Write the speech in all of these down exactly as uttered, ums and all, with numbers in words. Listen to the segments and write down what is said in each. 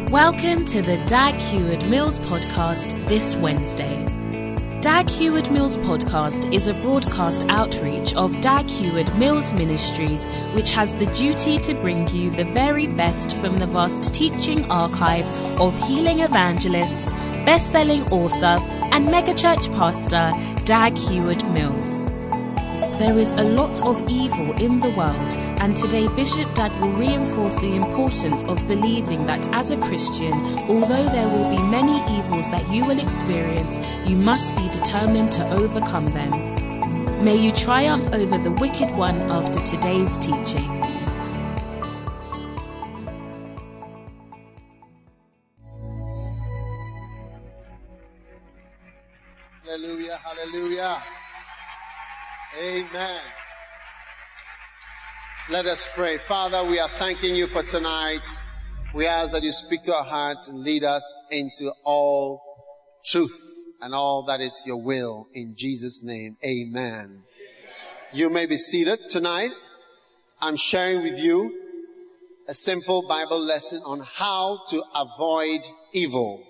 Welcome to the Dag Heward Mills podcast this Wednesday. Dag Heward Mills podcast is a broadcast outreach of Dag Heward Mills Ministries, which has the duty to bring you the very best from the vast teaching archive of healing evangelist, best-selling author, and megachurch pastor Dag Heward Mills. There is a lot of evil in the world, and today Bishop Dag will reinforce the importance of believing that as a Christian, although there will be many evils that you will experience, you must be determined to overcome them. May you triumph over the wicked one after today's teaching. Hallelujah, hallelujah. Amen. Let us pray. Father, we are thanking you for tonight. We ask that you speak to our hearts and lead us into all truth and all that is your will. In Jesus' name, amen. Amen. You may be seated tonight. I'm sharing with you a simple Bible lesson on how to avoid evil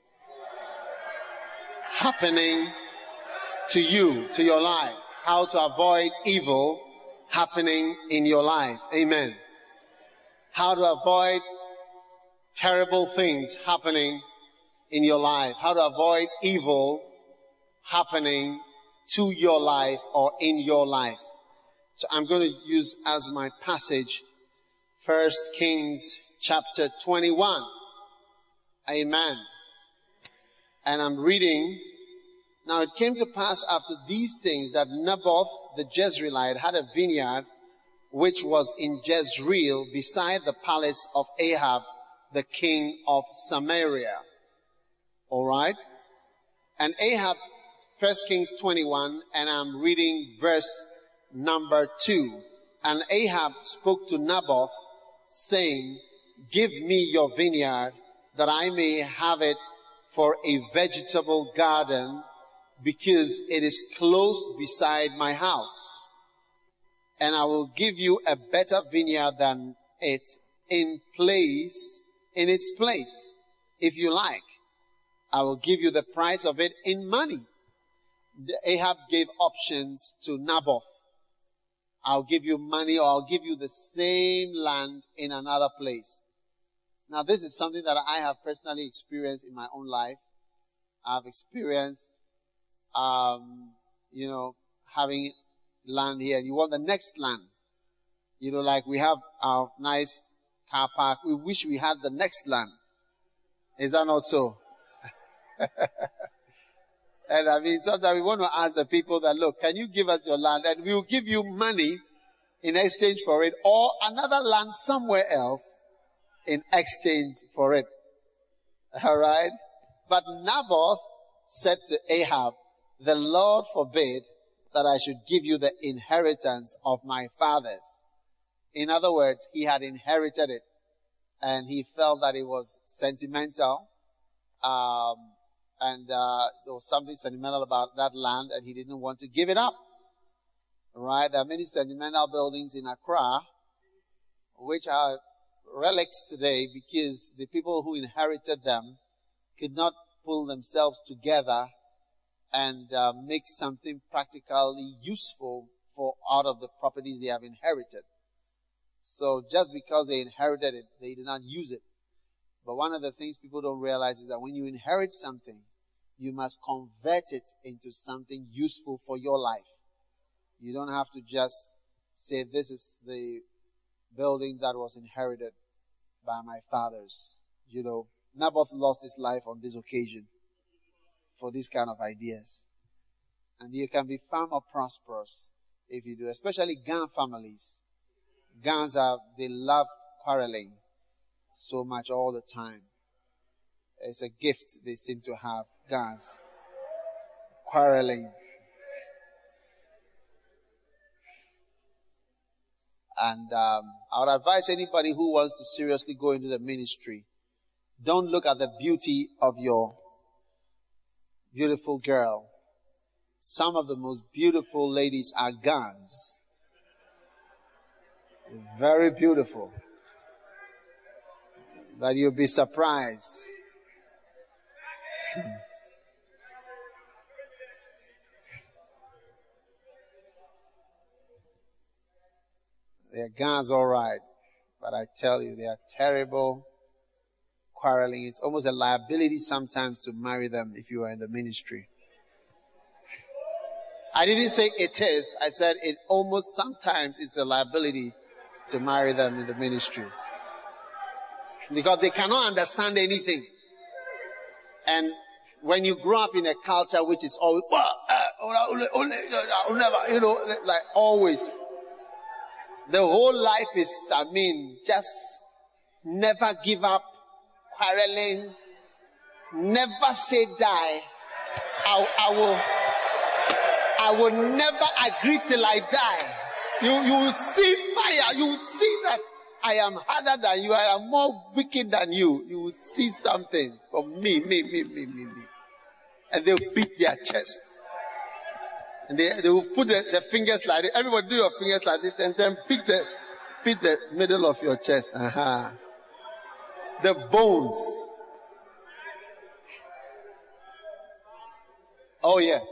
happening to you, to your life. How to avoid evil happening in your life. Amen. How to avoid terrible things happening in your life. How to avoid evil happening to your life or in your life. So I'm going to use as my passage First Kings chapter twenty-one. Amen. And I'm reading. Now it came to pass after these things that Naboth the Jezreelite had a vineyard which was in Jezreel beside the palace of Ahab, the king of Samaria. Alright? And Ahab, First Kings twenty-one, and I'm reading verse number two. And Ahab spoke to Naboth, saying, give me your vineyard, that I may have it for a vegetable garden, because it is close beside my house. And I will give you a better vineyard than it in place, in its place, if you like. I will give you the price of it in money. Ahab gave options to Naboth. I'll give you money, or I'll give you the same land in another place. Now this is something that I have personally experienced in my own life. I've experienced Um, you know, having land here, and you want the next land. You know, like we have our nice car park. We wish we had the next land. Is that not so? And I mean, sometimes we want to ask the people that, look, can you give us your land? And we will give you money in exchange for it, or another land somewhere else in exchange for it. All right? But Naboth said to Ahab, the Lord forbid that I should give you the inheritance of my fathers. In other words, he had inherited it, and he felt that it was sentimental, um, and uh, there was something sentimental about that land, and he didn't want to give it up. Right? There are many sentimental buildings in Accra, which are relics today, because the people who inherited them could not pull themselves together and uh, make something practically useful for out of the properties they have inherited. So just because they inherited it, they did not use it. But one of the things people don't realize is that when you inherit something, you must convert it into something useful for your life. You don't have to just say, this is the building that was inherited by my fathers. You know, Naboth lost his life on this occasion for these kind of ideas. And you can be far more prosperous if you do, especially Gan families. Gans are, they love quarreling so much all the time. It's a gift they seem to have, Gans. Quarreling. And um, I would advise anybody who wants to seriously go into the ministry, don't look at the beauty of your beautiful girl. Some of the most beautiful ladies are Gans. They're very beautiful. But you'll be surprised. Their guns all right, but I tell you, they are terrible, quarreling. It's almost a liability sometimes to marry them if you are in the ministry. I didn't say it is. I said it almost sometimes it's a liability to marry them in the ministry. Because they cannot understand anything. And when you grow up in a culture which is always, you know, like always, the whole life is, I mean, just never give up, quarreling, never say die. I, I will, I will never agree till I die. You, you will see fire. You will see that I am harder than you. I am more wicked than you. You will see something from me, me, me, me, me, me. And they'll beat their chest. And they, they will put the, the fingers like this. Everybody do your fingers like this and then pick the, pick the middle of your chest. Uh-huh. The bones. Oh yes.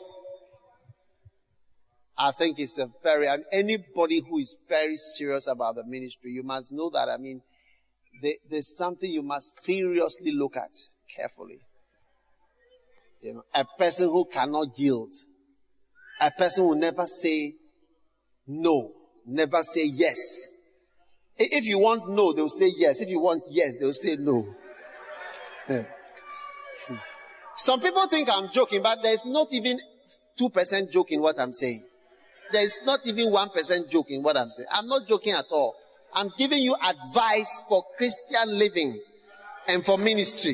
I think it's a very, I mean, anybody who is very serious about the ministry, you must know that, I mean, they, there's something you must seriously look at carefully. You know, a person who cannot yield. A person who never say no. Never say yes. If you want no, they'll say yes. If you want yes, they'll say no. Some people think I'm joking, but there's not even two percent joke in what I'm saying. There's not even one percent joke in what I'm saying. I'm not joking at all. I'm giving you advice for Christian living and for ministry.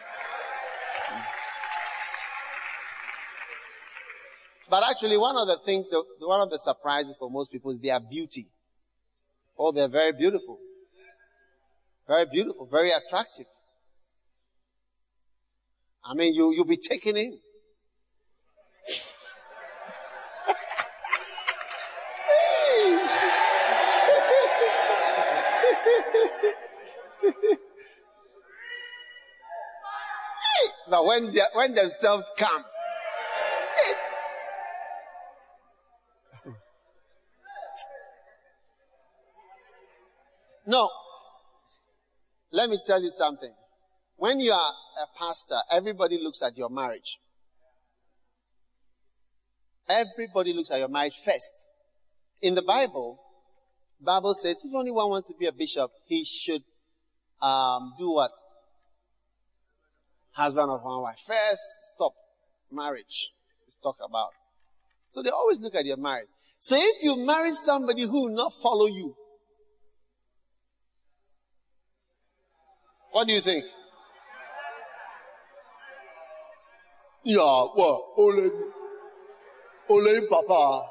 But actually, one of the things, the, one of the surprises for most people is their beauty. Oh, they're very beautiful. Very beautiful, very attractive. I mean, you, you'll be taken in. But when they, when themselves come, no. Let me tell you something. When you are a pastor, everybody looks at your marriage. Everybody looks at your marriage first. In the Bible, the Bible says if anyone wants to be a bishop, he should um, do what? Husband of one wife. First, stop marriage. Let's talk about. So they always look at your marriage. So if you marry somebody who will not follow you, what do you think? Yeah, well, ole, ole, papa.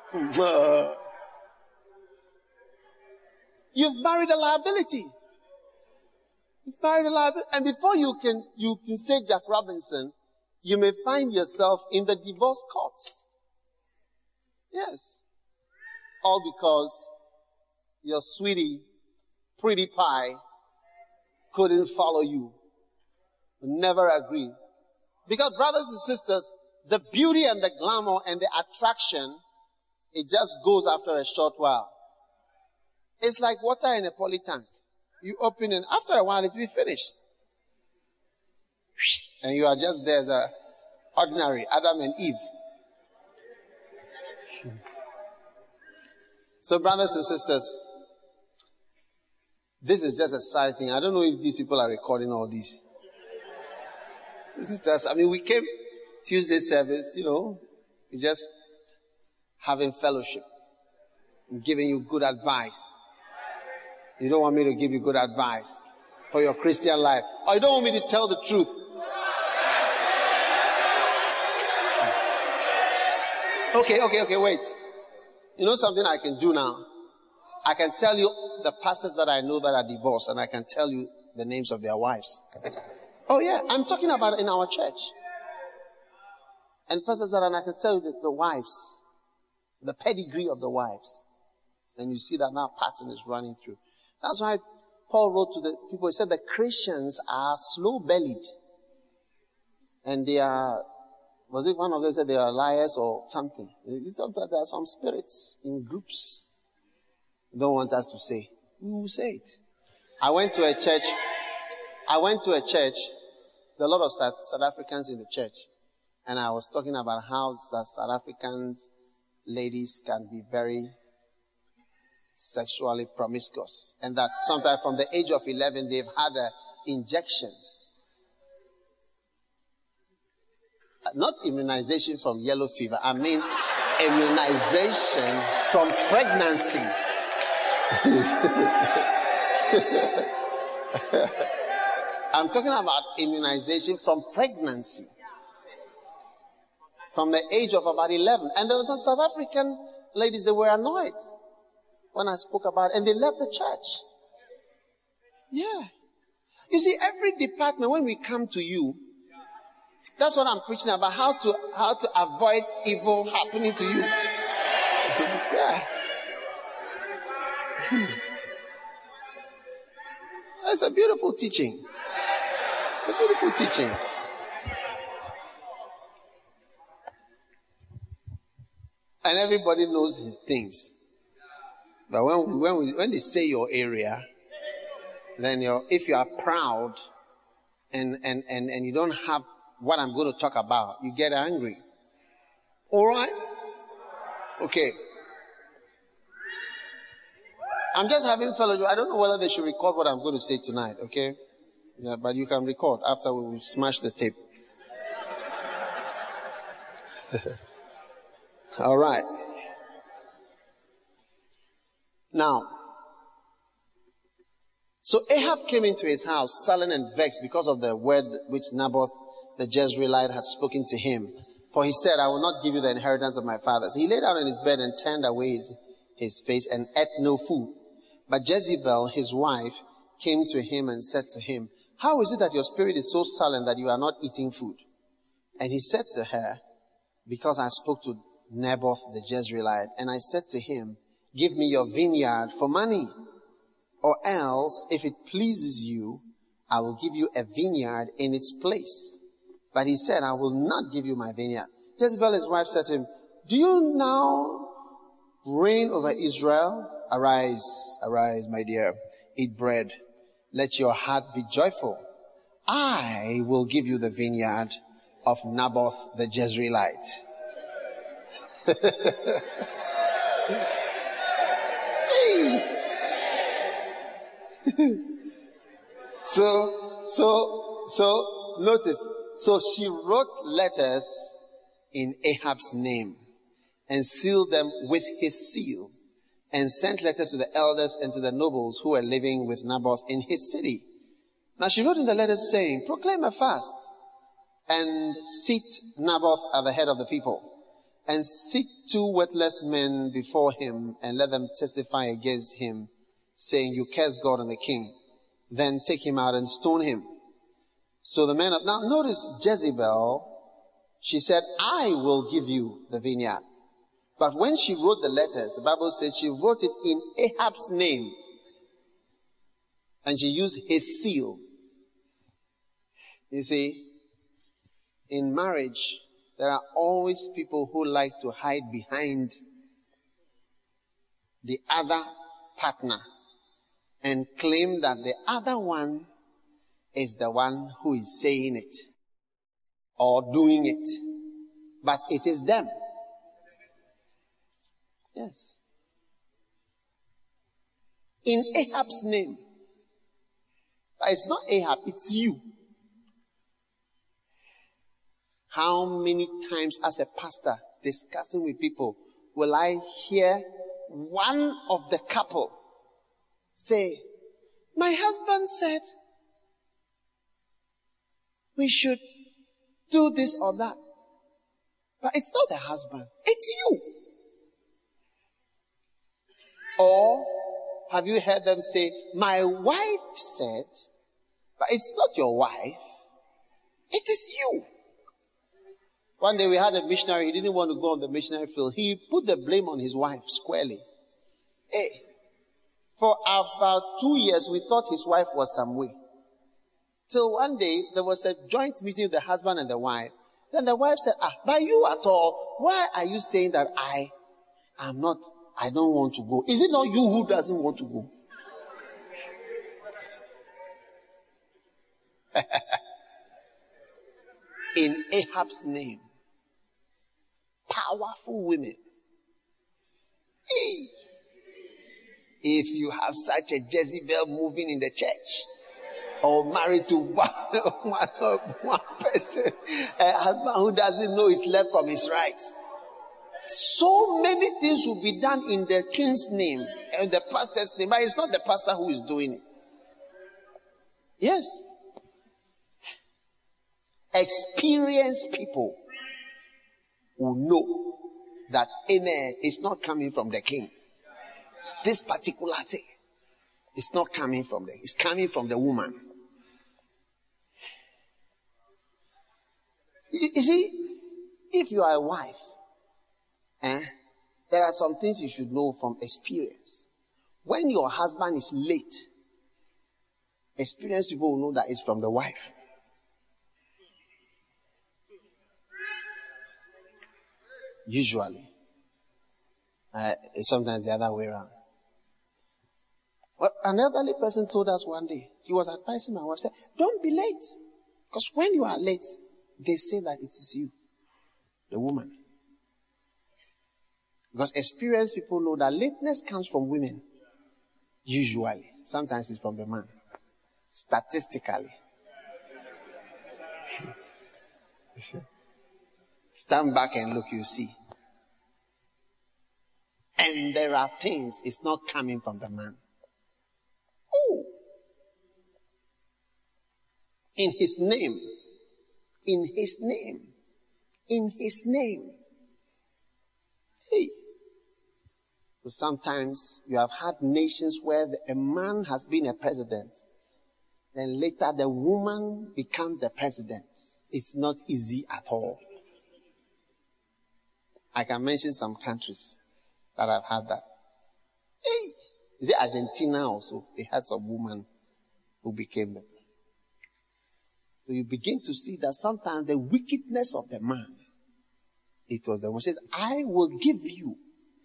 You've married a liability. You've married a liability. And before you can, you can say Jack Robinson, you may find yourself in the divorce courts. Yes. All because your sweetie, pretty pie, couldn't follow you. Never agree. Because brothers and sisters, the beauty and the glamour and the attraction, it just goes after a short while. It's like water in a poly tank. You open it, after a while it will be finished. And you are just there, the ordinary Adam and Eve. So brothers and sisters, this is just a side thing. I don't know if these people are recording all this. This is just, I mean, we came Tuesday service, you know, we just having fellowship, giving you good advice. You don't want me to give you good advice for your Christian life. Or you don't want me to tell the truth. Okay, okay, okay, wait. You know something I can do now? I can tell you the pastors that I know that are divorced, and I can tell you the names of their wives. Oh yeah, I'm talking about it in our church. And pastors that, and I can tell you the, the wives, the pedigree of the wives. And you see that now pattern is running through. That's why Paul wrote to the people, he said the Christians are slow-bellied. And they are, was it one of them said they are liars or something? It's not that there are some spirits in groups. You don't want us to say. We will say it. I went to a church. I went to a church. There are a lot of South, South Africans in the church. And I was talking about how South African ladies can be very sexually promiscuous. And that sometimes from the age of eleven, they've had uh, injections. Not immunization from yellow fever. I mean immunization from pregnancy. I'm talking about immunization from pregnancy. From the age of about eleven. And there were some South African ladies that were annoyed when I spoke about it. And they left the church. Yeah. You see, every department, when we come to you, that's what I'm preaching about. How to, how to avoid evil happening to you. Yeah. It's a beautiful teaching. It's a beautiful teaching. And everybody knows his things. But when when we, when they say your area, then you're, if you are proud and, and, and, and you don't have what I'm going to talk about, you get angry. All right? Okay. I'm just having fellowship. I don't know whether they should record what I'm going to say tonight, okay? Yeah, but you can record after we smash the tape. All right. Now, so Ahab came into his house, sullen and vexed because of the word which Naboth the Jezreelite had spoken to him. For he said, I will not give you the inheritance of my fathers. He lay down in his bed and turned away his, his face and ate no food. But Jezebel, his wife, came to him and said to him, how is it that your spirit is so sullen that you are not eating food? And he said to her, because I spoke to Naboth the Jezreelite, and I said to him, give me your vineyard for money, or else, if it pleases you, I will give you a vineyard in its place. But he said, I will not give you my vineyard. Jezebel, his wife, said to him, do you now reign over Israel? Arise, arise, my dear, eat bread. Let your heart be joyful. I will give you the vineyard of Naboth the Jezreelite. so, so, so, notice. So she wrote letters in Ahab's name and sealed them with his seal and sent letters to the elders and to the nobles who were living with Naboth in his city. Now she wrote in the letters saying, proclaim a fast and seat Naboth at the head of the people and seek two worthless men before him and let them testify against him, saying, you curse God and the king. Then take him out and stone him. So the men of, now notice Jezebel, she said, I will give you the vineyard. But when she wrote the letters, the Bible says she wrote it in Ahab's name. And she used his seal. You see, in marriage, there are always people who like to hide behind the other partner and claim that the other one is the one who is saying it or doing it. But it is them. Yes. In Ahab's name. But it's not Ahab, it's you. How many times as a pastor discussing with people will I hear one of the couple say, my husband said we should do this or that. But it's not the husband, it's you. Or have you heard them say, my wife said, but it's not your wife, it is you. One day we had a missionary, he didn't want to go on the missionary field. He put the blame on his wife squarely. Hey, For about two years, we thought his wife was some way. Till one day, there was a joint meeting with the husband and the wife. Then the wife said, ah, but you at all, why are you saying that I am not, I don't want to go? Is it not you who doesn't want to go? In Ahab's name, powerful women. Hey. If you have such a Jezebel moving in the church, or married to one, one, one person, a husband who doesn't know his left from his right, so many things will be done in the king's name and the pastor's name, but it's not the pastor who is doing it. Yes. Experienced people will know that amen is not coming from the king. This particular thing is not coming from the, it's coming from the woman. You, you see, if you are a wife, eh, there are some things you should know from experience. When your husband is late, experienced people will know that it's from the wife. Usually. Uh, sometimes the other way around. Well, an elderly person told us one day, he was advising my wife, said, don't be late. Because when you are late, they say that it is you, the woman. Because experienced people know that lateness comes from women. Usually. Sometimes it's from the man. Statistically. Stand back and look, you see. And there are things, it's not coming from the man. Oh. In his name. In his name. In his name. Hey. So sometimes you have had nations where the, a man has been a president. Then later the woman becomes the president. It's not easy at all. I can mention some countries that have had that. Hey, is it Argentina also? They had some woman who became them. So you begin to see that sometimes the wickedness of the man, it was the one who says, I will give you.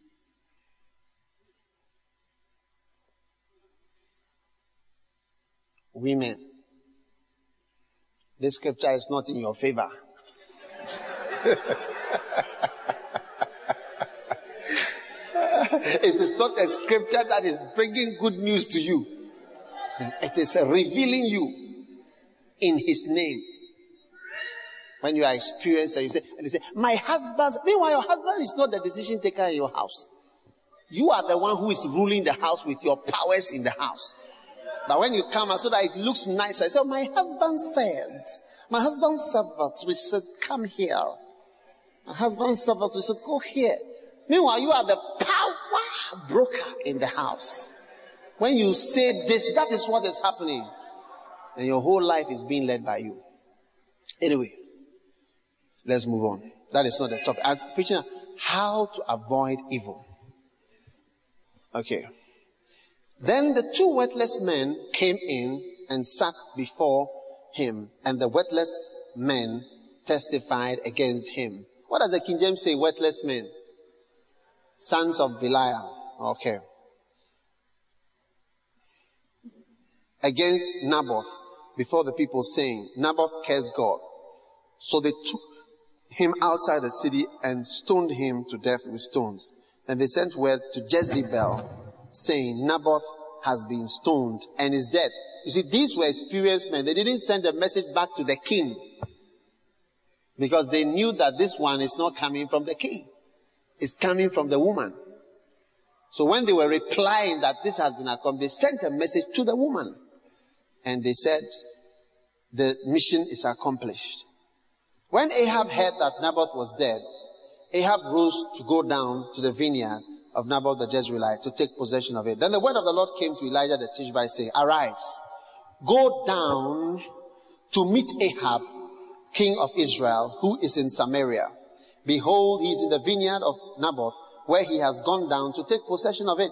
Women, this scripture is not in your favor. It is not a scripture that is bringing good news to you. It is revealing you in his name. When you are experienced and you say, and they say, my husband, meanwhile your husband is not the decision taker in your house. You are the one who is ruling the house with your powers in the house. But when you come out so that it looks nice, I say, my husband said, my husband servants, we should come here. My husband's servants, we should go here. Meanwhile, you are the power broker in the house. When you say this, that is what is happening. And your whole life is being led by you. Anyway, let's move on. That is not the topic. I'm preaching how to avoid evil. Okay. Then the two worthless men came in and sat before him, and the worthless men testified against him. What does the King James say, worthless men? Sons of Belial. Okay. Against Naboth before the people, saying, Naboth cursed God. So they took him outside the city and stoned him to death with stones. And they sent word to Jezebel, saying, Naboth has been stoned and is dead. You see, these were experienced men. They didn't send a message back to the king, because they knew that this one is not coming from the king. It's coming from the woman. So when they were replying that this has been accomplished, they sent a message to the woman. And they said, the mission is accomplished. When Ahab heard that Naboth was dead, Ahab rose to go down to the vineyard of Naboth the Jezreelite to take possession of it. Then the word of the Lord came to Elijah the Tishbite, saying, arise, go down to meet Ahab, king of Israel, who is in Samaria. Behold, he is in the vineyard of Naboth, where he has gone down to take possession of it.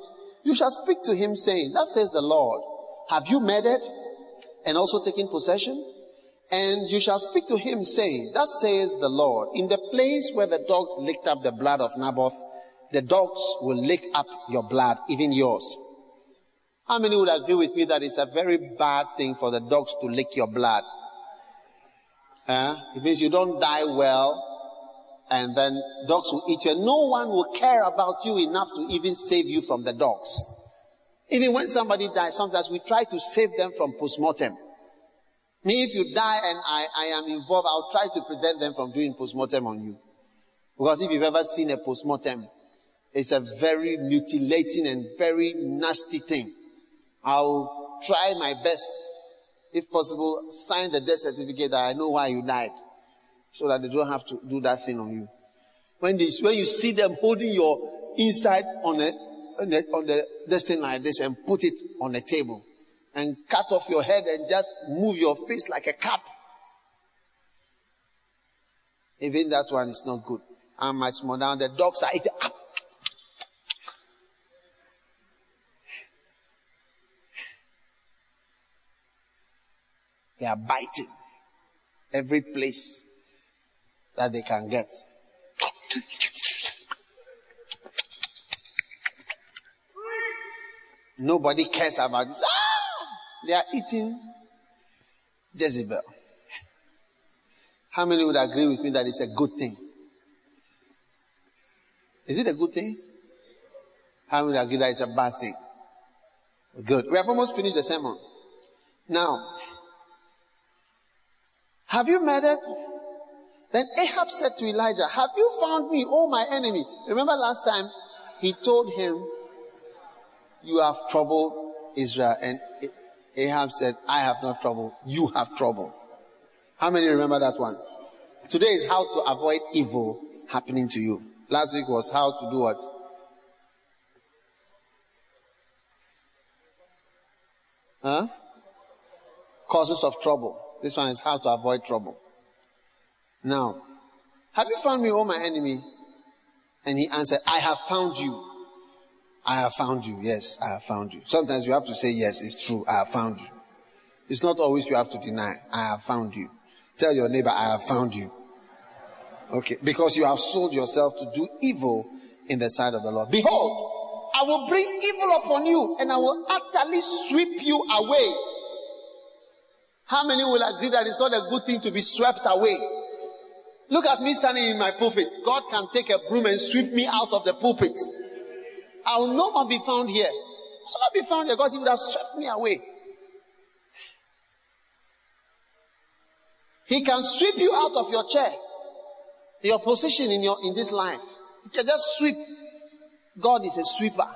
You shall speak to him saying, thus says the Lord, have you murdered and also taken possession? And you shall speak to him saying, thus says the Lord, in the place where the dogs licked up the blood of Naboth, the dogs will lick up your blood, even yours. How many would agree with me that it's a very bad thing for the dogs to lick your blood? Huh? It means you don't die well, and then dogs will eat you. No one will care about you enough to even save you from the dogs. Even when somebody dies, sometimes we try to save them from post-mortem. Me, if you die and I, I am involved, I'll try to prevent them from doing post-mortem on you. Because if you've ever seen a post-mortem, it's a very mutilating and very nasty thing. I'll try my best, if possible, sign the death certificate that I know why you died, so that they don't have to do that thing on you. When they, when you see them holding your inside on a, on the, on the this thing like this and put it on the table and cut off your head and just move your face like a cap, even that one is not good. How much more now the dogs are eating up. They are biting every place that they can get. Nobody cares about this. Ah! They are eating Jezebel. How many would agree with me that it's a good thing? Is it a good thing? How many would agree that it's a bad thing? Good. We have almost finished the sermon. Now, have you murdered? Then Ahab said to Elijah, have you found me, oh my enemy? Remember last time he told him, you have troubled Israel. And Ahab said, I have not trouble. You have trouble. How many remember that one? Today is how to avoid evil happening to you. Last week was how to do what? Huh? Causes of trouble. This one is how to avoid trouble. Now, have you found me, O my enemy? And he answered, I have found you. I have found you. Yes, I have found you. Sometimes you have to say, yes, it's true. I have found you. It's not always you have to deny. I have found you. Tell your neighbor, I have found you. Okay. Because you have sold yourself to do evil in the sight of the Lord. Behold, I will bring evil upon you and I will utterly sweep you away. How many will agree that it's not a good thing to be swept away? Look at me standing in my pulpit. God can take a broom and sweep me out of the pulpit. I will no more be found here. I will not be found here because he would have swept me away. He can sweep you out of your chair, your position in your in this life. He can just sweep. God is a sweeper.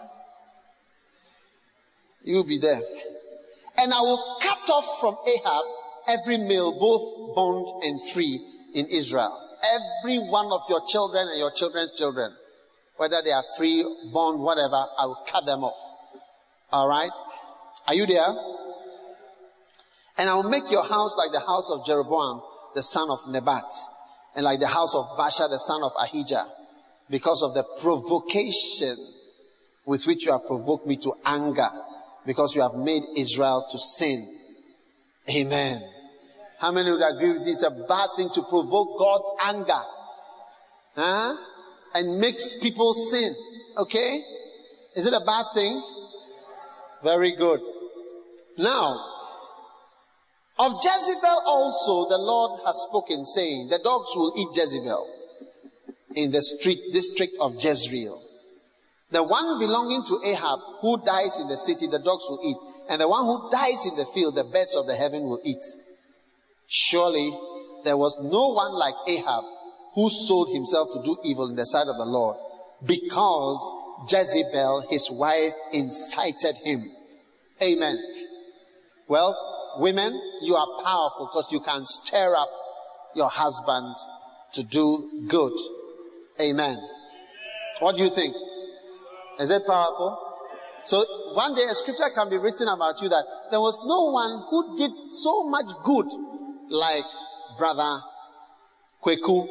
You will be there. And I will cut off from Ahab every male, both bond and free in Israel. Every one of your children and your children's children, whether they are free, bond, whatever, I will cut them off. All right? Are you there? And I will make your house like the house of Jeroboam, the son of Nebat, and like the house of Baasha, the son of Ahijah, because of the provocation with which you have provoked me to anger, because you have made Israel to sin. Amen. How many would agree with this? It's a bad thing to provoke God's anger. Huh? And makes people sin. Okay? Is it a bad thing? Very good. Now, of Jezebel also the Lord has spoken, saying, the dogs will eat Jezebel in the street district of Jezreel. The one belonging to Ahab who dies in the city, the dogs will eat. And the one who dies in the field, the birds of the heaven will eat. Surely there was no one like Ahab who sold himself to do evil in the sight of the Lord, because Jezebel, his wife, incited him. Amen. Well, women, you are powerful because you can stir up your husband to do good. Amen. What do you think? Is it powerful? So one day a scripture can be written about you that there was no one who did so much good like brother Kweku,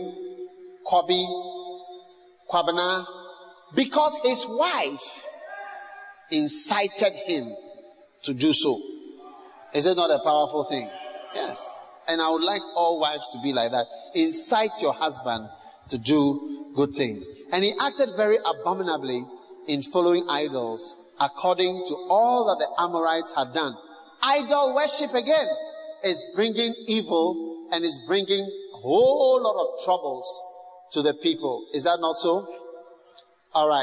Kwabi, Kwabena, because his wife incited him to do so. Is it not a powerful thing? Yes. And I would like all wives to be like that. Incite your husband to do good things. And he acted very abominably in following idols, according to all that the Amorites had done. Idol worship again is bringing evil and is bringing a whole lot of troubles to the people. Is that not so? All right.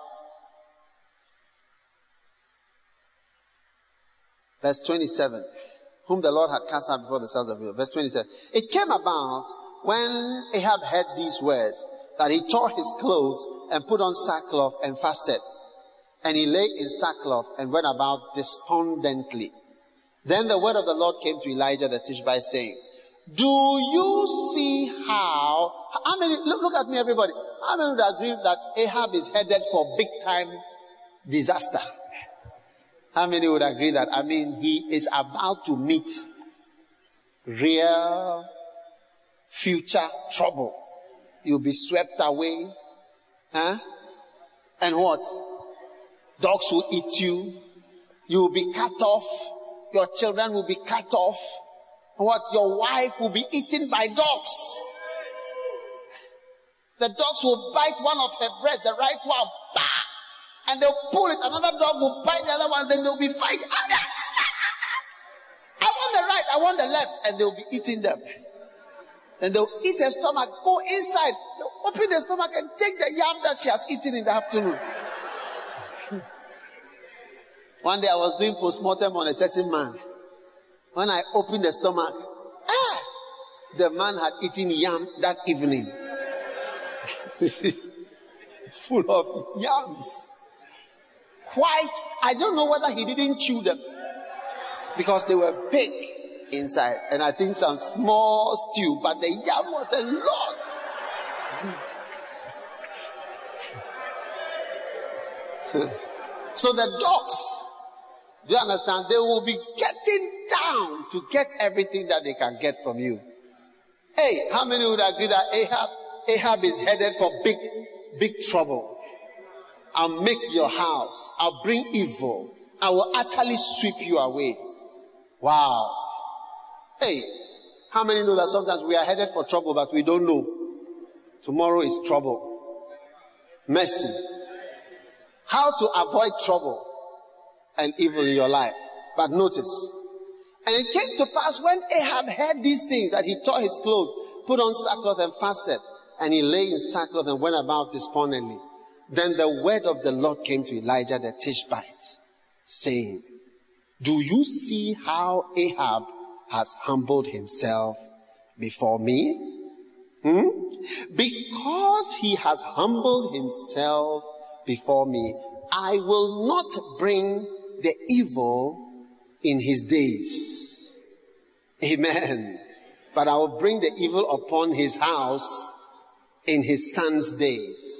Verse twenty-seven. Whom the Lord had cast out before the sons of Israel. Verse twenty-seven. It came about when Ahab heard these words that he tore his clothes and put on sackcloth and fasted. And he lay in sackcloth and went about despondently. Then the word of the Lord came to Elijah the Tishbite, saying, do you see how, how many, look, look at me everybody, how many would agree that Ahab is headed for big time disaster? How many would agree that, I mean, he is about to meet real future trouble? You'll be swept away. Huh? And what? Dogs will eat you. You will be cut off. Your children will be cut off. What? Your wife will be eaten by dogs. The dogs will bite one of her breasts, the right one, bah! And they'll pull it. Another dog will bite the other one, then they'll be fighting. I want the right, I want the left, and they'll be eating them. Then they'll eat her stomach, go inside, they'll open the stomach and take the yam that she has eaten in the afternoon. One day I was doing postmortem on a certain man. When I opened the stomach, ah, the man had eaten yam that evening. Full of yams. Quite, I don't know whether he didn't chew them. Because they were big inside. And I think some small stew, but the yam was a lot. So the dogs, do you understand? They will be getting down to get everything that they can get from you. Hey, how many would agree that Ahab, Ahab is headed for big, big trouble? I'll make your house. I'll bring evil. I will utterly sweep you away. Wow. Hey, how many know that sometimes we are headed for trouble but we don't know? Tomorrow is trouble. Mercy. How to avoid trouble and evil in your life. But notice, and it came to pass when Ahab heard these things that he tore his clothes, put on sackcloth and fasted, and he lay in sackcloth and went about despondently. Then the word of the Lord came to Elijah the Tishbite, saying, do you see how Ahab has humbled himself before me? Hmm? Because he has humbled himself before me, I will not bring the evil in his days. Amen. But I will bring the evil upon his house in his son's days.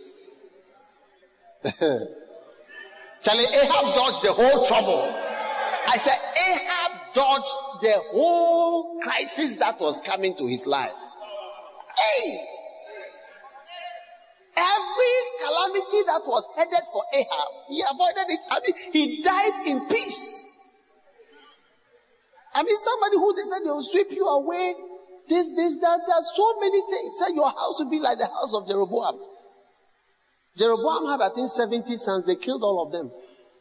Charlie, Ahab dodged the whole trouble. I said, Ahab dodged the whole crisis that was coming to his life. Hey! Every calamity that was headed for Ahab, he avoided it. I mean, he died in peace. I mean, somebody who they said they will sweep you away, this, this, that, there are so many things. Said your house will be like the house of Jeroboam. Jeroboam had, I think, seventy sons. They killed all of them.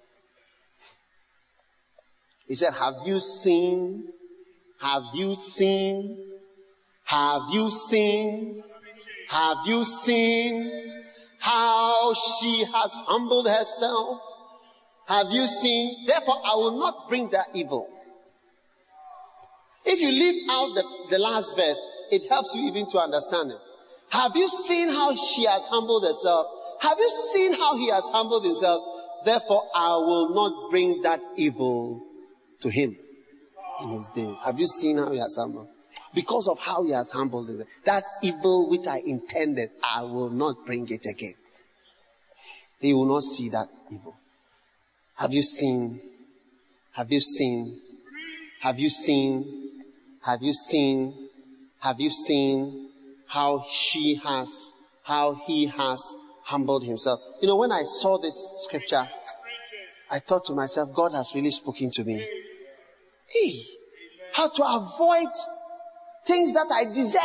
He said, have you seen? Have you seen? Have you seen? Have you seen how she has humbled herself? Have you seen? Therefore, I will not bring that evil. If you leave out the, the last verse, it helps you even to understand it. Have you seen how she has humbled herself? Have you seen how he has humbled himself? Therefore, I will not bring that evil to him in his day. Have you seen how he has humbled? Because of how he has humbled himself. That evil which I intended, I will not bring it again. He will not see that evil. Have you seen? Have you seen? Have you seen? Have you seen? Have you seen how she has, how he has humbled himself? You know, when I saw this scripture, I thought to myself, God has really spoken to me. Hey, how to avoid things that I deserve.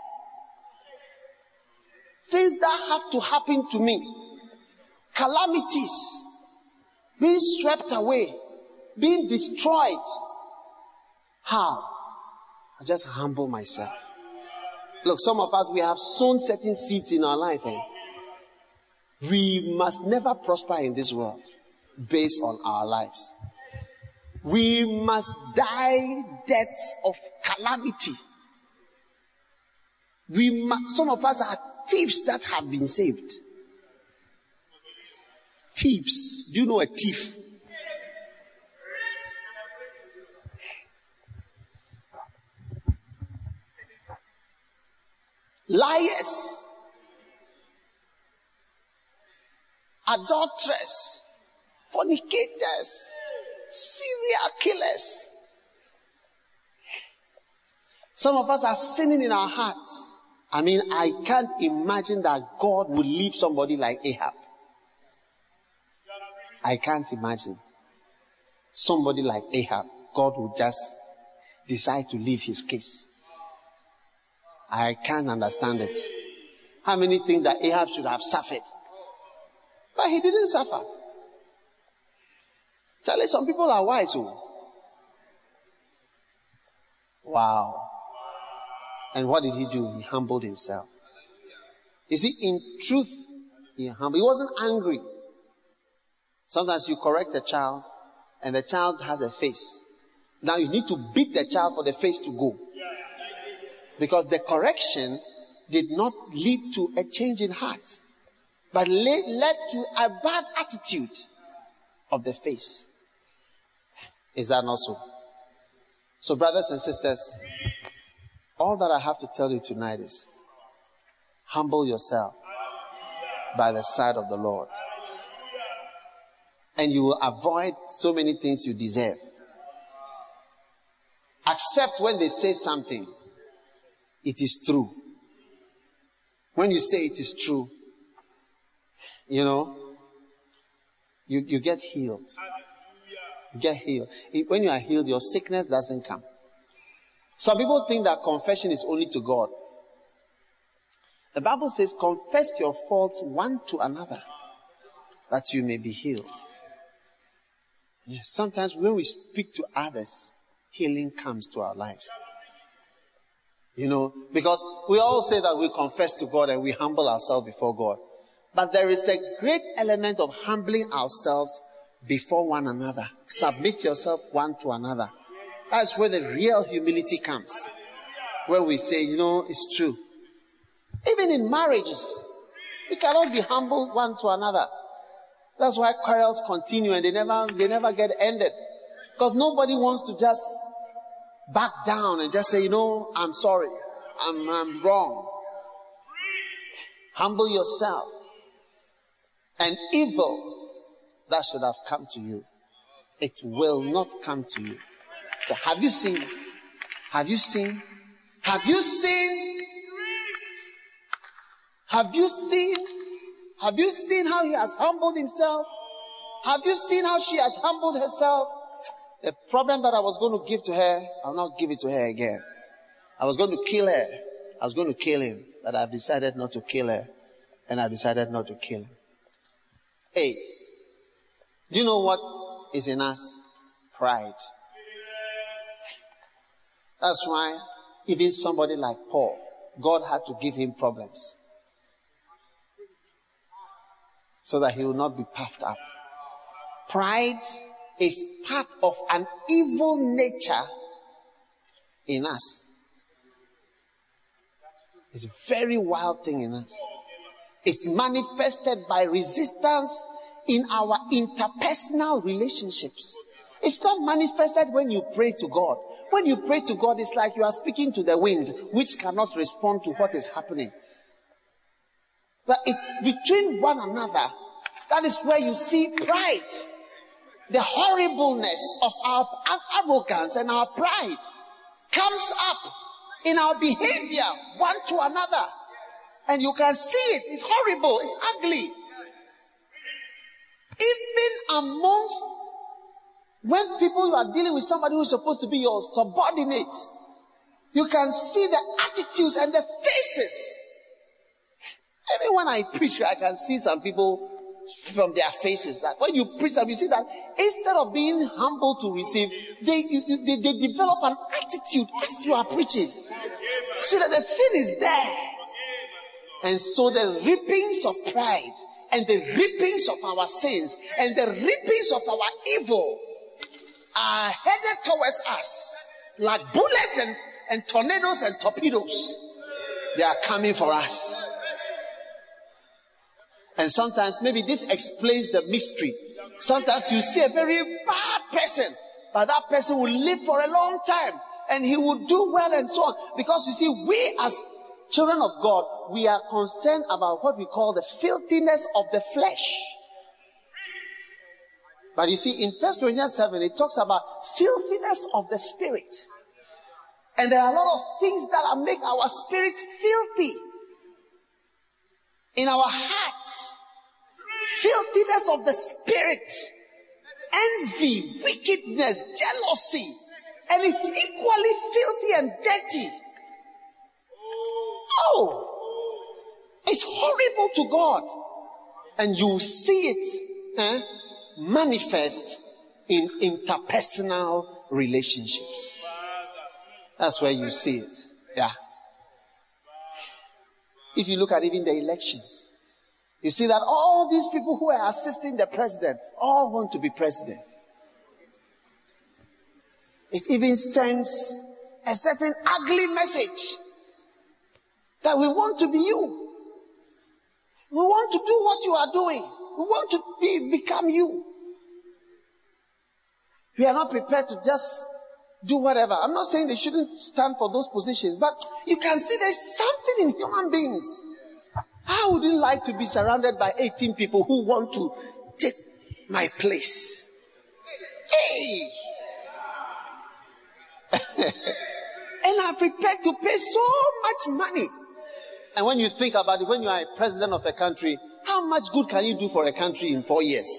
Things that have to happen to me. Calamities. Being swept away. Being destroyed. How? I just humble myself. Look, some of us, we have sown certain seeds in our life. Eh? We must never prosper in this world based on our lives. We must die deaths of calamity. We must, some of us are thieves that have been saved. Thieves. Do you know a thief? Liars, adulterers, fornicators, serial killers. Some of us are sinning in our hearts. I mean, I can't imagine that God would leave somebody like Ahab. I can't imagine somebody like Ahab. God would just decide to leave his case. I can't understand it. How many think that Ahab should have suffered? But he didn't suffer. Tell us, some people are wise. Oh. Wow. And what did he do? He humbled himself. You see, in truth, he humbled. He wasn't angry. Sometimes you correct a child and the child has a face. Now you need to beat the child for the face to go. Because the correction did not lead to a change in heart, but led, led to a bad attitude of the face. Is that not so? So, brothers and sisters, all that I have to tell you tonight is humble yourself by the side of the Lord. And you will avoid so many things you deserve. Accept when they say something. It is true. When you say it is true, you know, you, you get healed. You get healed. When you are healed, your sickness doesn't come. Some people think that confession is only to God. The Bible says, confess your faults one to another, that you may be healed. Yes, sometimes when we speak to others, healing comes to our lives. You know, because we all say that we confess to God and we humble ourselves before God. But there is a great element of humbling ourselves before one another. Submit yourself one to another. That's where the real humility comes. Where we say, you know, it's true. Even in marriages, we cannot be humble one to another. That's why quarrels continue and they never, they never get ended. Because nobody wants to just back down and just say, you know, I'm sorry. I'm, I'm wrong. Humble yourself. And evil that should have come to you, it will not come to you. So have you seen? Have you seen? Have you seen? Have you seen? Have you seen how he has humbled himself? Have you seen how she has humbled herself? The problem that I was going to give to her, I'll not give it to her again. I was going to kill her. I was going to kill him. But I've decided not to kill her. And I've decided not to kill him. Hey, do you know what is in us? Pride. That's why even somebody like Paul, God had to give him problems. So that he will not be puffed up. Pride is part of an evil nature in us. It's a very wild thing in us. It's manifested by resistance in our interpersonal relationships. It's not manifested when you pray to God. When you pray to God, it's like you are speaking to the wind, which cannot respond to what is happening. But it, between one another, that is where you see pride. The horribleness of our arrogance and our pride comes up in our behavior one to another. And you can see it. It's horrible. It's ugly. Even amongst, when people you are dealing with somebody who is supposed to be your subordinate, you can see the attitudes and the faces. Even when I preach, I can see some people from their faces. That when you preach, you see that instead of being humble to receive, they, you, they, they develop an attitude as you are preaching. See that the thing is there. And so the reapings of pride and the reapings of our sins and the reapings of our evil are headed towards us like bullets and, and tornadoes and torpedoes. They are coming for us. And sometimes maybe this explains the mystery. Sometimes you see a very bad person, but that person will live for a long time and he will do well and so on. Because you see, we as children of God, we are concerned about what we call the filthiness of the flesh. But you see, in First Corinthians seven, it talks about filthiness of the spirit. And there are a lot of things that are make our spirits filthy. In our hearts, filthiness of the spirit, envy, wickedness, jealousy, and it's equally filthy and dirty. Oh, it's horrible to God, and you see it eh, manifest in interpersonal relationships. That's where you see it. Yeah. If you look at even the elections, you see that all these people who are assisting the president all want to be president. It even sends a certain ugly message that we want to be you. We want to do what you are doing. We want to be, become you. We are not prepared to just do whatever. I'm not saying they shouldn't stand for those positions, but you can see there's something in human beings. I wouldn't like to be surrounded by eighteen people who want to take my place. Hey! And I'm prepared to pay so much money. And when you think about it, when you are a president of a country, how much good can you do for a country in four years?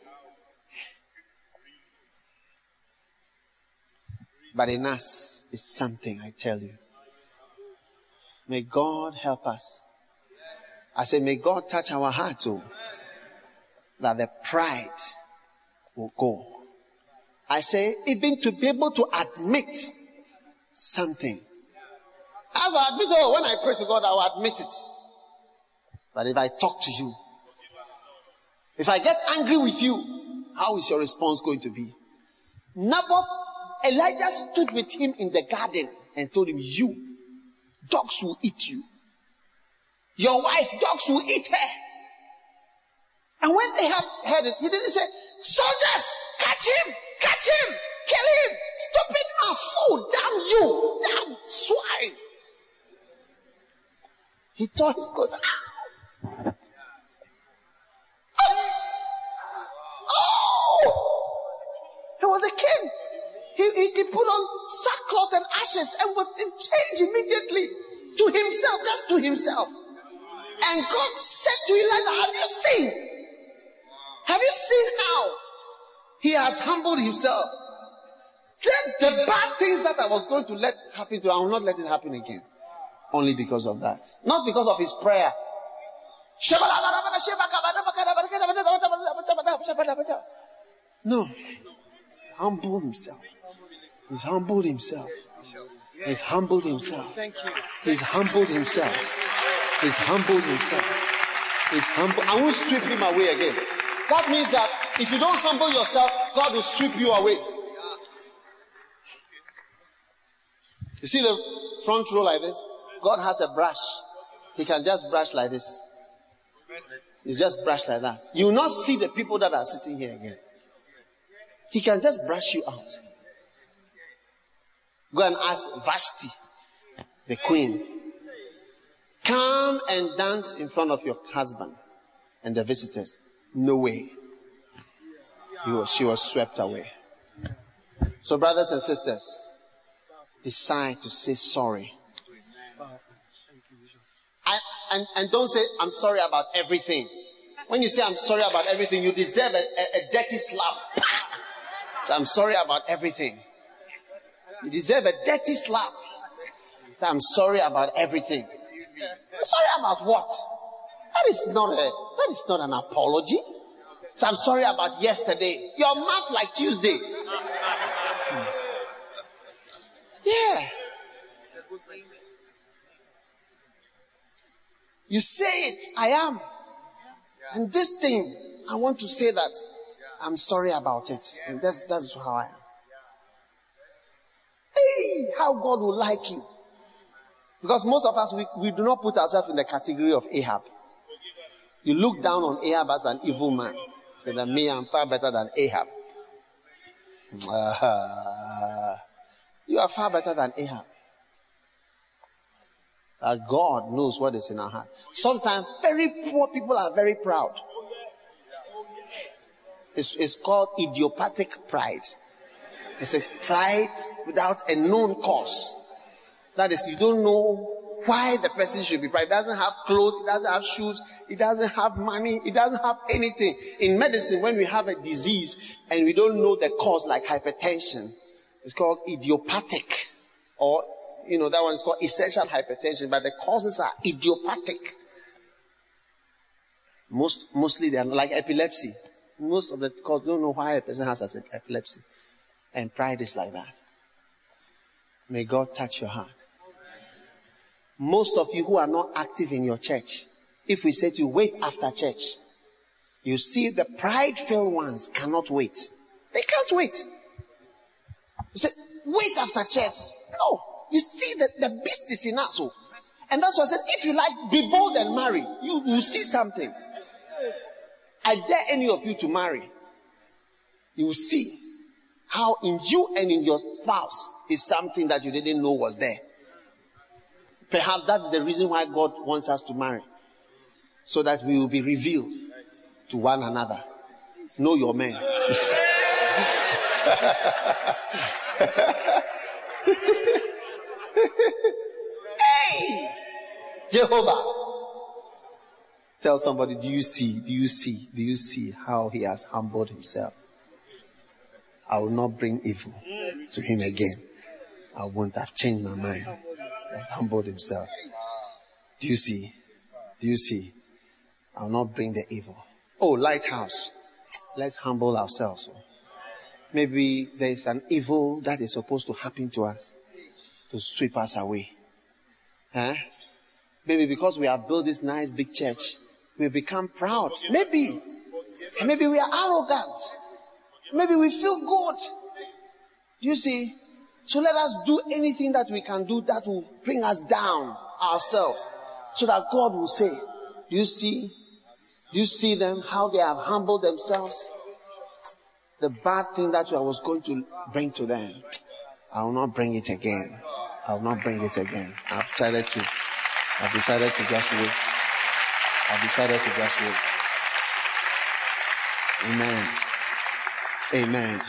But in us, it's something, I tell you. May God help us. I say, may God touch our hearts, oh, that the pride will go. I say, even to be able to admit something. As I admit, oh, when I pray to God, I will admit it. But if I talk to you, if I get angry with you, how is your response going to be? Naboth, Elijah stood with him in the garden and told him, you, dogs will eat you. Your wife, dogs will eat her. And when Ahab heard it, he didn't say, soldiers, catch him, catch him, kill him, stupid man, fool, damn you, damn swine. He tore his clothes. Ah. Oh! Oh! He was a king. He, he, he put on sackcloth and ashes and was changed immediately to himself, just to himself. And God said to Elijah, have you seen? Have you seen how he has humbled himself? Then the bad things that I was going to let happen to, I will not let it happen again. Only because of that. Not because of his prayer. No. He's humbled himself. He's humbled himself. He's humbled himself. He's humbled himself. He's humbled himself. He's humble. I won't sweep him away again. That means that if you don't humble yourself, God will sweep you away. You see the front row like this? God has a brush. He can just brush like this. You just brush like that. You will not see the people that are sitting here again. He can just brush you out. Go and ask Vashti, the queen. Come and dance in front of your husband and the visitors. No way. He was, she was swept away. So brothers and sisters, decide to say sorry. I, and, and don't say, I'm sorry about everything. When you say I'm sorry about everything, you deserve a, a, a dirty slap. So I'm sorry about everything. You deserve a dirty slap. So I'm sorry about everything. Sorry about what? That is not a that is not an apology. So I'm sorry about yesterday. Your mouth like Tuesday. Yeah. You say it, I am. And this thing, I want to say that I'm sorry about it. And that's that's how I am. Hey, how God will like you. Because most of us, we, we do not put ourselves in the category of Ahab. You look down on Ahab as an evil man. Say that me, I'm far better than Ahab. Uh, you are far better than Ahab. Uh, God knows what is in our heart. Sometimes very poor people are very proud. It's, it's called idiopathic pride. It's a pride without a known cause. That is, you don't know why the person should be proud. He doesn't have clothes, he doesn't have shoes, he doesn't have money, he doesn't have anything. In medicine, when we have a disease and we don't know the cause, like hypertension, it's called idiopathic. Or, you know, that one is called essential hypertension, but the causes are idiopathic. Most, mostly they are like epilepsy. Most of the causes don't know why a person has epilepsy. And pride is like that. May God touch your heart. Most of you who are not active in your church, if we say to you, wait after church, you see the pride-filled ones cannot wait. They can't wait. You say, wait after church. No. You see that the beast is in us. And that's why I said, if you like, be bold and marry. You will see something. I dare any of you to marry. You will see how in you and in your spouse is something that you didn't know was there. Perhaps that's the reason why God wants us to marry. So that we will be revealed to one another. Know your man. Hey! Jehovah! Tell somebody, do you see, do you see, do you see how he has humbled himself? I will not bring evil to him again. I won't have changed my mind. He has humbled himself. Do you see? Do you see? I will not bring the evil. Oh, Lighthouse. Let's humble ourselves. Maybe there is an evil that is supposed to happen to us to sweep us away. Huh? Maybe because we have built this nice big church, we become proud. Maybe. Maybe we are arrogant. Maybe we feel good. You see? So let us do anything that we can do that will bring us down ourselves. So that God will say, do you see? Do you see them? How they have humbled themselves? The bad thing that I was going to bring to them, I will not bring it again. I will not bring it again. I've decided to, I've decided to just wait. I've decided to just wait. Amen. Amen.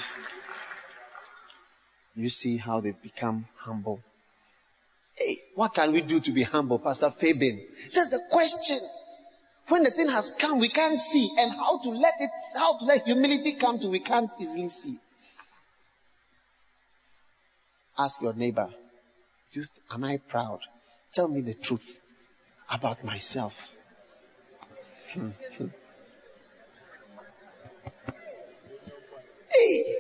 You see how they become humble. Hey, what can we do to be humble, Pastor Fabian? That's the question. When the thing has come, we can't see. And how to let it, how to let humility come to, we can't easily see. Ask your neighbor, do you, am I proud? Tell me the truth about myself. Hey!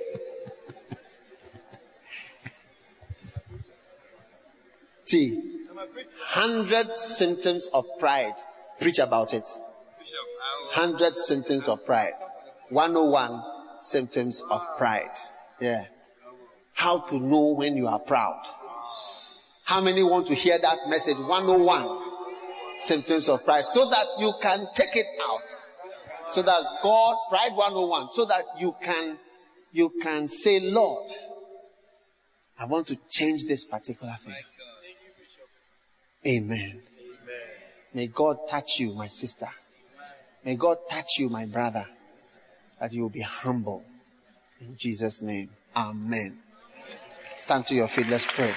See, hundred symptoms of pride. Preach about it. Hundred symptoms of pride. one oh one symptoms of pride. Yeah. How to know when you are proud. How many want to hear that message? one oh one symptoms of pride. So that you can take it out. So that God, pride one oh one. So that you can, you can say, Lord, I want to change this particular thing. Amen. May God touch you, my sister. May God touch you, my brother. That you will be humble. In Jesus' name. Amen. Stand to your feet. Let's pray.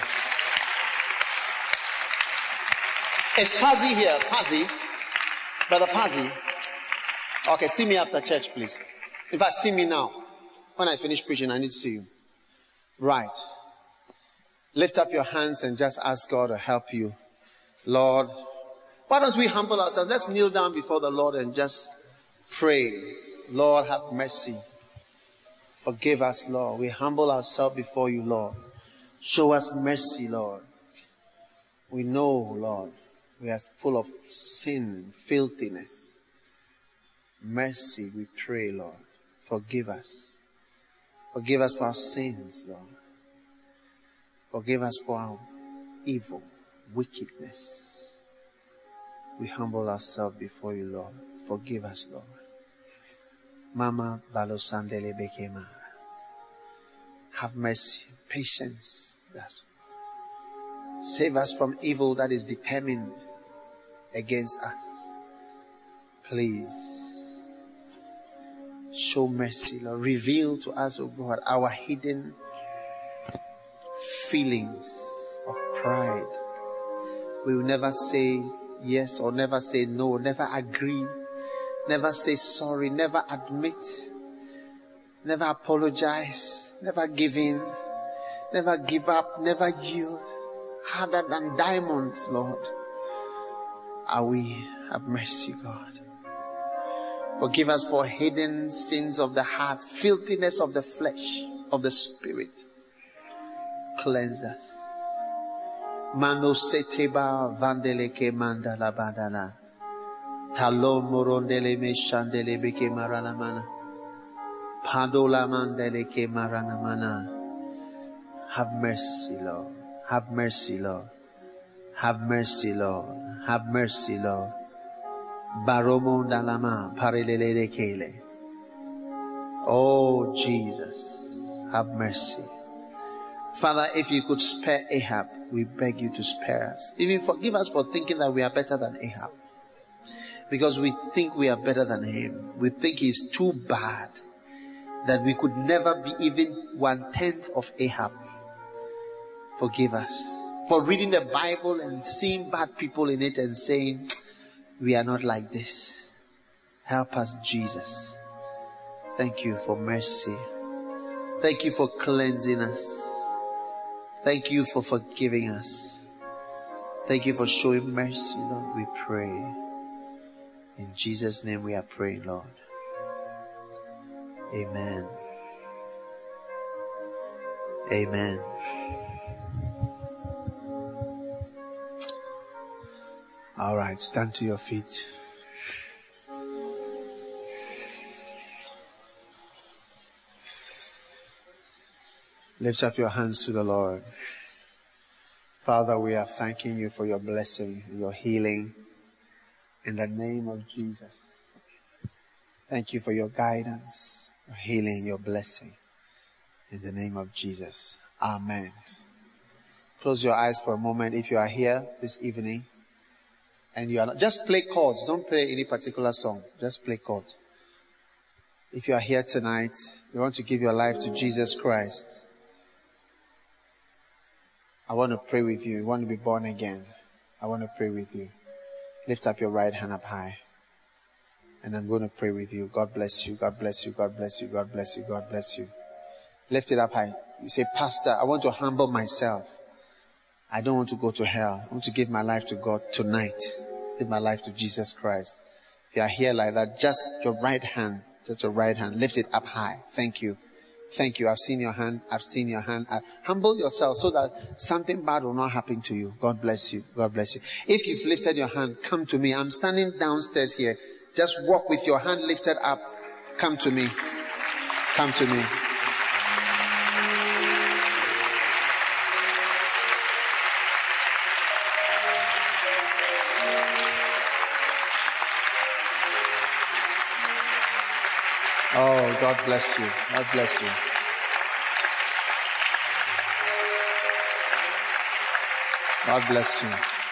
Is Pazzi here? Pazzi? Brother Pazzi? Okay, see me after church, please. In fact, see me now. When I finish preaching, I need to see you. Right. Lift up your hands and just ask God to help you. Lord, why don't we humble ourselves? Let's kneel down before the Lord and just pray. Lord, have mercy. Forgive us, Lord. We humble ourselves before you, Lord. Show us mercy, Lord. We know, Lord, we are full of sin, filthiness. Mercy, we pray, Lord. Forgive us. Forgive us for our sins, Lord. Forgive us for our evil, wickedness. We humble ourselves before you, Lord. Forgive us, Lord. Mama Balosandele Bekema. Have mercy, patience. That's Save us from evil that is determined against us. Please. Show mercy, Lord. Reveal to us, O God, our hidden feelings of pride. We will never say yes or never say no, never agree, never say sorry, never admit, never apologize, never give in, never give up, never yield. Harder than diamonds, Lord. Are we? Have mercy, God. Forgive us for hidden sins of the heart, filthiness of the flesh, of the spirit. Cleanse us. Mano seteba vandeleke mandala badala. Talo morondele me shandele beke marana mana. Padola mandeleke marana mana. Have mercy, Lord. Have mercy, Lord. Have mercy, Lord. Have mercy, Lord. Baromo dalama parelele kele. Oh, Jesus, have mercy. Father, if you could spare Ahab, we beg you to spare us. Even forgive us for thinking that we are better than Ahab. Because we think we are better than him. We think he's too bad. That we could never be even one-tenth of Ahab. Forgive us for reading the Bible and seeing bad people in it and saying, we are not like this. Help us, Jesus. Thank you for mercy. Thank you for cleansing us. Thank you for forgiving us. Thank you for showing mercy, Lord. We pray. In Jesus' name we are praying, Lord. Amen. Amen. All right, stand to your feet. Lift up your hands to the Lord. Father, we are thanking you for your blessing, your healing, in the name of Jesus. Thank you for your guidance, your healing, your blessing, in the name of Jesus. Amen. Close your eyes for a moment if you are here this evening. And you are not, just play chords. Don't play any particular song. Just play chords. If you are here tonight, you want to give your life to Jesus Christ. I want to pray with you. You want to be born again. I want to pray with you. Lift up your right hand up high. And I'm going to pray with you. God bless you. God bless you. God bless you. God bless you. God bless you. Lift it up high. You say, Pastor, I want to humble myself. I don't want to go to hell. I want to give my life to God tonight. Give my life to Jesus Christ. If you are here like that, just your right hand, just your right hand, lift it up high. Thank you. Thank you. I've seen your hand. I've seen your hand. Uh, humble yourself so that something bad will not happen to you. God bless you. God bless you. If you've lifted your hand, come to me. I'm standing downstairs here. Just walk with your hand lifted up. Come to me. Come to me. Oh, God bless you. God bless you. God bless you.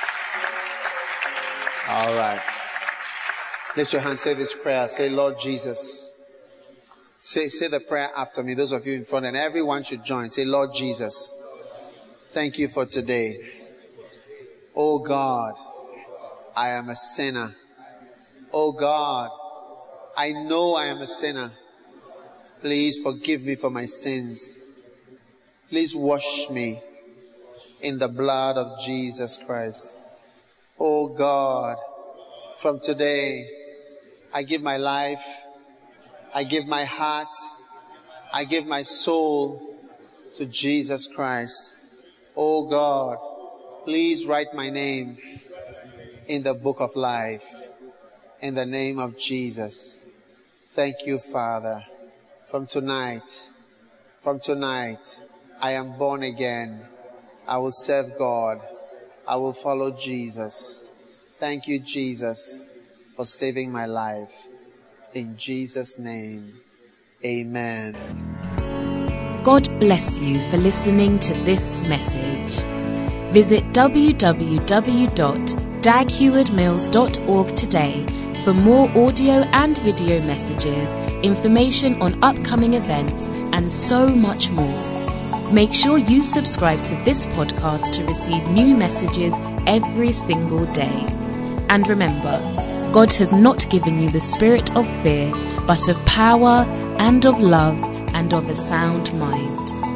All right. Lift your hand. Say this prayer. Say, Lord Jesus. Say, say the prayer after me. Those of you in front, and everyone should join. Say, Lord Jesus. Thank you for today. Oh God, I am a sinner. Oh God, I know I am a sinner. Please forgive me for my sins. Please wash me in the blood of Jesus Christ. Oh God, from today, I give my life, I give my heart, I give my soul to Jesus Christ. Oh God, please write my name in the book of life. In the name of Jesus. Thank you, Father. From tonight, from tonight, I am born again. I will serve God. I will follow Jesus. Thank you, Jesus, for saving my life. In Jesus' name, amen. God bless you for listening to this message. Visit w w w dot dag heward mills dot org today for more audio and video messages, information on upcoming events, and so much more. Make sure you subscribe to this podcast to receive new messages every single day. And remember, God has not given you the spirit of fear, but of power and of love and of a sound mind.